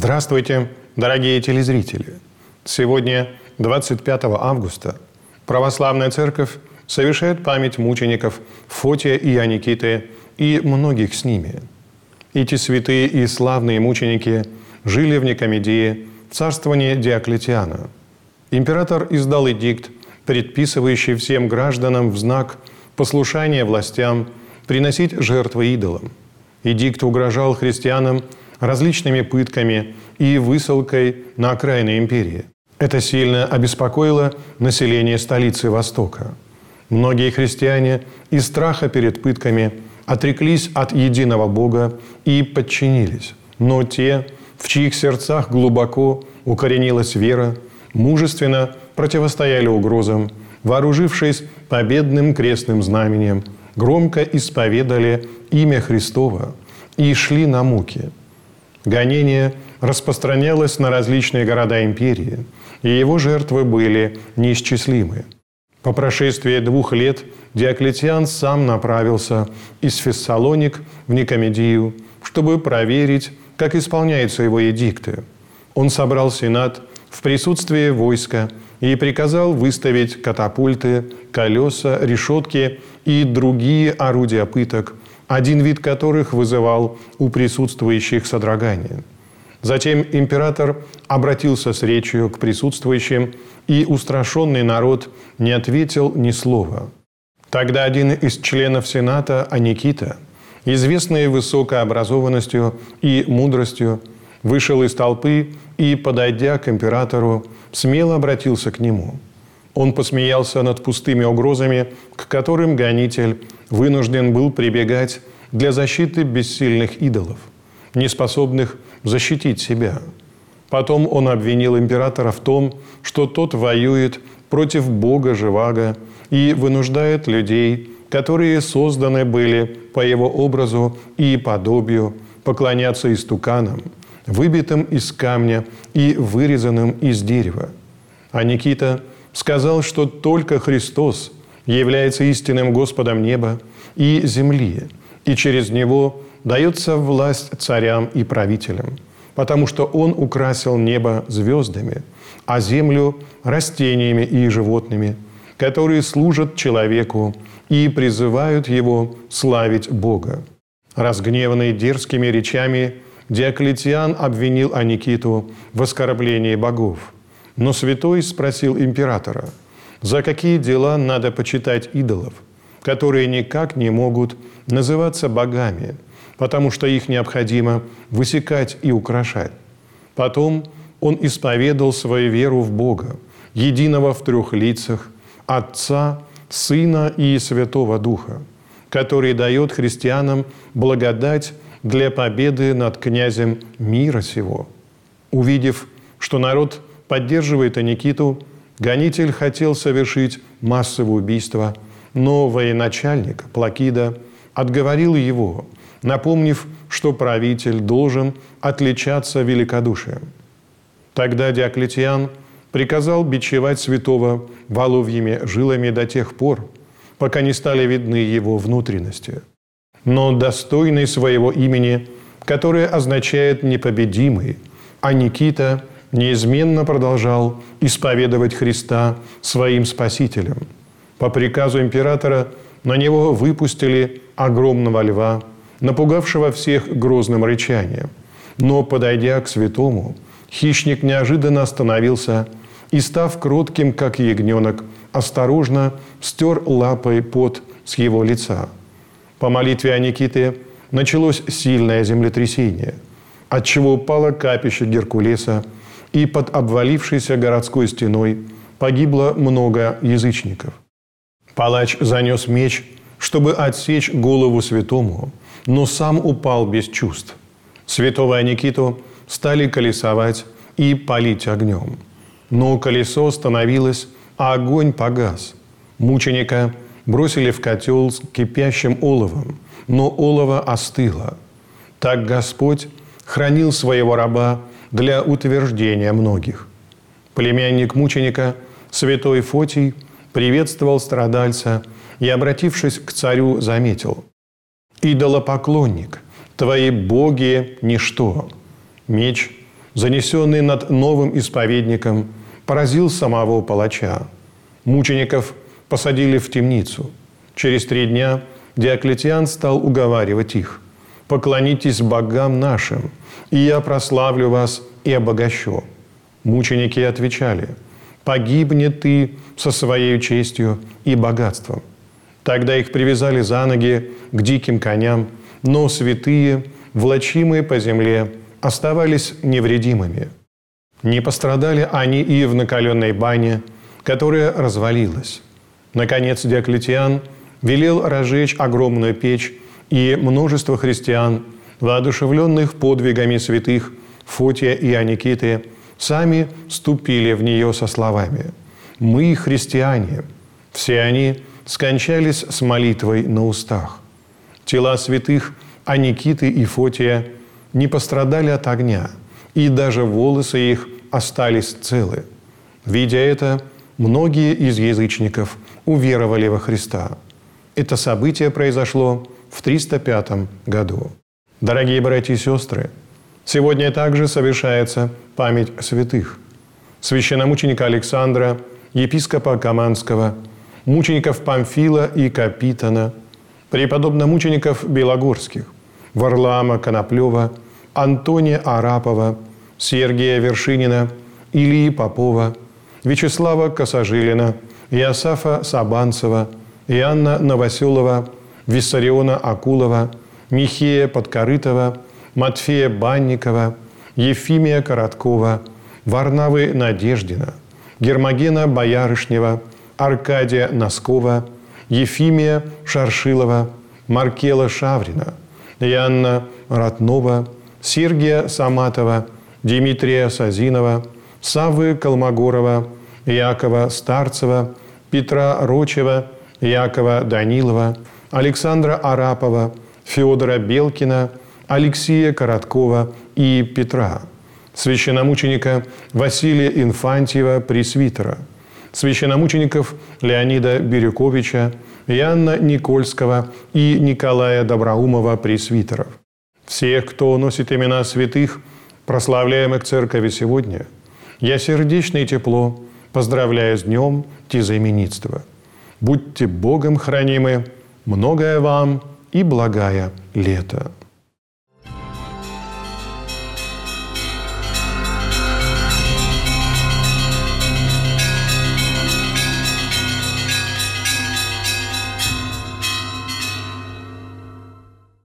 Здравствуйте, дорогие телезрители! Сегодня, 25 августа, Православная Церковь совершает память мучеников Фотия и Аникиты и многих с ними. Эти святые и славные мученики жили в Никомедии в царствовании Диоклетиана. Император издал эдикт, предписывающий всем гражданам в знак послушания властям приносить жертвы идолам. Эдикт угрожал христианам различными пытками и высылкой на окраины империи. Это сильно обеспокоило население столицы Востока. Многие христиане из страха перед пытками отреклись от единого Бога и подчинились. Но те, в чьих сердцах глубоко укоренилась вера, мужественно противостояли угрозам, вооружившись победным крестным знаменем, громко исповедали имя Христово и шли на муки. Гонение распространялось на различные города империи, и его жертвы были неисчислимы. По прошествии 2 лет Диоклетиан сам направился из Фессалоник в Никомедию, чтобы проверить, как исполняются его эдикты. Он собрал сенат в присутствии войска и приказал выставить катапульты, колеса, решетки и другие орудия пыток, один вид которых вызывал у присутствующих содрогание. Затем император обратился с речью к присутствующим, и устрашенный народ не ответил ни слова. Тогда один из членов Сената, Аникита, известный высокой образованностью и мудростью, вышел из толпы и, подойдя к императору, смело обратился к нему. Он посмеялся над пустыми угрозами, к которым гонитель вынужден был прибегать для защиты бессильных идолов, неспособных защитить себя. Потом он обвинил императора в том, что тот воюет против Бога Живаго и вынуждает людей, которые созданы были по его образу и подобию, поклоняться истуканам, выбитым из камня и вырезанным из дерева. А Никита сказал, что только Христос является истинным Господом неба и земли, и через Него дается власть царям и правителям, потому что Он украсил небо звездами, а землю растениями и животными, которые служат человеку и призывают его славить Бога. Разгневанный дерзкими речами, Диоклетиан обвинил Аникиту в оскорблении богов. Но святой спросил императора, за какие дела надо почитать идолов, которые никак не могут называться богами, потому что их необходимо высекать и украшать. Потом он исповедал свою веру в Бога, единого в 3 лицах, Отца, Сына и Святого Духа, который дает христианам благодать для победы над князем мира сего. Увидев, что народ поддерживает Аникиту, гонитель хотел совершить массовое убийство, но военачальник Плакида отговорил его, напомнив, что правитель должен отличаться великодушием. Тогда Диоклетиан приказал бичевать святого воловьими жилами до тех пор, пока не стали видны его внутренности. Но достойный своего имени, которое означает «непобедимый», Аникита неизменно продолжал исповедовать Христа своим Спасителем. По приказу императора на него выпустили огромного льва, напугавшего всех грозным рычанием. Но, подойдя к святому, хищник неожиданно остановился и, став кротким, как ягненок, осторожно стер лапой пот с его лица. По молитве Аникиты началось сильное землетрясение, отчего упало капище Геркулеса, и под обвалившейся городской стеной погибло много язычников. Палач занес меч, чтобы отсечь голову святому, но сам упал без чувств. Святого Аникиту стали колесовать и палить огнем. Но колесо остановилось, а огонь погас. Мученика бросили в котел с кипящим оловом, но олово остыло. Так Господь хранил своего раба для утверждения многих. Племянник мученика, святой Фотий, приветствовал страдальца и, обратившись к царю, заметил: «Идолопоклонник, твои боги – ничто. Меч занесенный над новым исповедником, поразил самого палача. Мучеников посадили в темницу. Через 3 дня Диоклетиан стал уговаривать их: «Поклонитесь богам нашим, и я прославлю вас и обогащу». Мученики отвечали: «Погибни ты со своей честью и богатством». Тогда их привязали за ноги к диким коням, но святые, влачимые по земле, оставались невредимыми. Не пострадали они и в накаленной бане, которая развалилась. Наконец Диоклетиан велел разжечь огромную печь, и множество христиан, воодушевленных подвигами святых Фотия и Аникиты, сами вступили в нее со словами: «Мы христиане». Все они скончались с молитвой на устах. Тела святых Аникиты и Фотия не пострадали от огня, и даже волосы их остались целы. Видя это, многие из язычников уверовали во Христа. Это событие произошло в 305 году. Дорогие братья и сестры, сегодня также совершается память святых: священномученика Александра, епископа Каманского, мучеников Памфила и Капитона, преподобномучеников Белогорских, Варлаама Коноплева, Антония Арапова, Сергия Вершинина, Илии Попова, Вячеслава Косожилина, Иосафа Сабанцева, Иоанна Новоселова, Виссариона Акулова, Михея Подкорытова, Матфея Банникова, Ефимия Короткова, Варнавы Надеждина, Гермогена Боярышнева, Аркадия Носкова, Ефимия Шаршилова, Маркела Шаврина, Иоанна Ратнова, Сергия Саматова, Дмитрия Сазинова, Саввы Колмогорова, Якова Старцева, Петра Рочева, Якова Данилова, Александра Арапова, Федора Белкина, Алексея Короткова и Петра, священномученика Василия Инфантьева, пресвитера, священномучеников Леонида Бирюковича, Иоанна Никольского и Николая Доброумова, пресвитеров. Всех, кто носит имена святых, прославляемых Церковью сегодня, я сердечно и тепло поздравляю с днем тезаименитства. Будьте Богом хранимы, многое вам и благая лето.